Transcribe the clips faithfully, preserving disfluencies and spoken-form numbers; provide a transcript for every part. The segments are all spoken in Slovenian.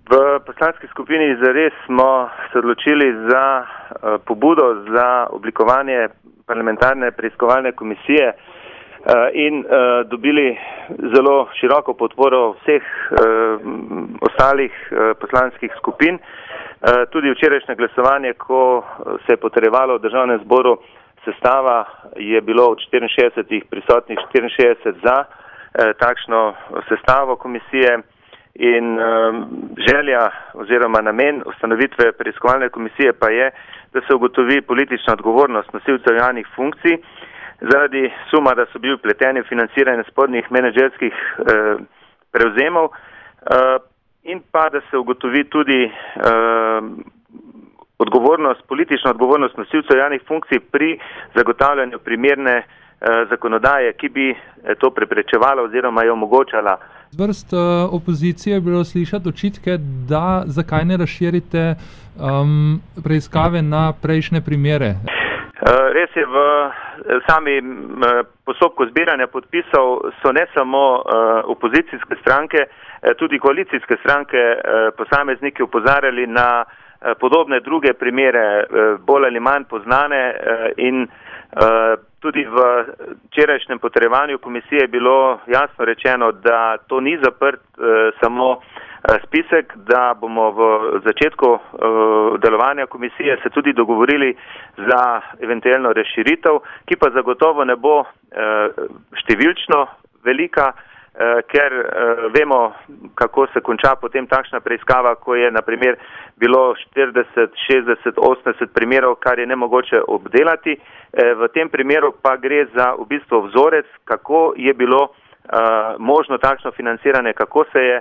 V poslanski skupini Zares smo se odločili za uh, pobudo za oblikovanje parlamentarne preiskovalne komisije uh, in uh, dobili zelo široko podporo vseh uh, ostalih uh, poslanskih skupin. Uh, tudi včerajšnje glasovanje, ko se je potrjevalo v Državnem zboru sestava, je bilo od štiriinšestdesetih prisotnih štiriinšestdeset za uh, takšno sestavo komisije. In um, želja oziroma namen ustanovitve preiskovalne komisije pa je, da se ugotovi politična odgovornost nosilcev javnih funkcij zaradi suma, da so bili vpleteni v financiranje spodnjih menedžerskih eh, prevzemov eh, in pa da se ugotovi tudi eh, odgovornost, politična odgovornost nosilcev javnih funkcij pri zagotavljanju primerne eh, zakonodaje, ki bi to preprečevala oziroma je omogočala. Z vrst uh, opozicije je bilo slišati očitke, da zakaj ne razširite um, preiskave na prejšnje primere. Res je, v sami postopku zbiranja podpisov so ne samo opozicijske stranke, tudi koalicijske stranke posamezniki upozarjali na podobne druge primere, bolj ali manj poznane, in tudi v včerajšnjem potrjevanju komisije je bilo jasno rečeno, da to ni zaprt samo spisek, da bomo v začetku delovanja komisije se tudi dogovorili za eventualno razširitev, ki pa zagotovo ne bo številčno velika, ker vemo, kako se konča potem takšna preiskava, ko je na primer bilo štirideset, šestdeset, osemdeset primerov, kar je nemogoče obdelati. V tem primeru pa gre za v bistvu vzorec, kako je bilo možno takšno financiranje, kako se je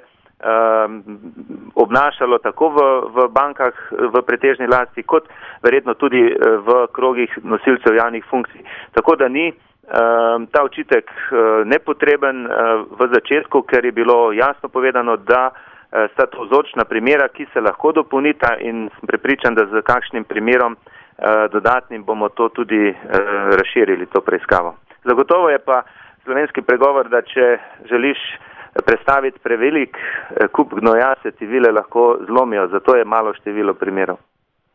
obnašalo tako v, v bankah v pretežni lasti, kot verjetno tudi v krogih nosilcev javnih funkcij. Tako da ni ta očitek nepotreben v začetku, ker je bilo jasno povedano, da sta to vzorčna primera, ki se lahko dopolnita, in sem prepričan, da z kakšnim primerom dodatnim bomo to tudi razširili, to preiskavo. Zagotovo je pa slovenski pregovor, da če želiš predstaviti prevelik kup gnoja, se ti vile lahko zlomijo, zato je malo število primerov.